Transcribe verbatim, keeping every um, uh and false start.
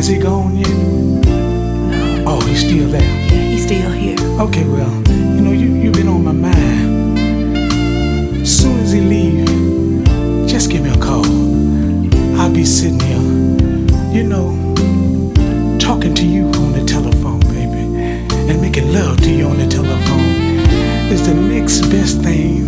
Has he gone yet? No. Oh, he's still there. Yeah, he's still here. Okay, well, you know, you, you've been on my mind. As soon as he leave, just give me a call. I'll be sitting here, you know, talking to you on the telephone, baby, and making love to you on the telephone. It's the next best thing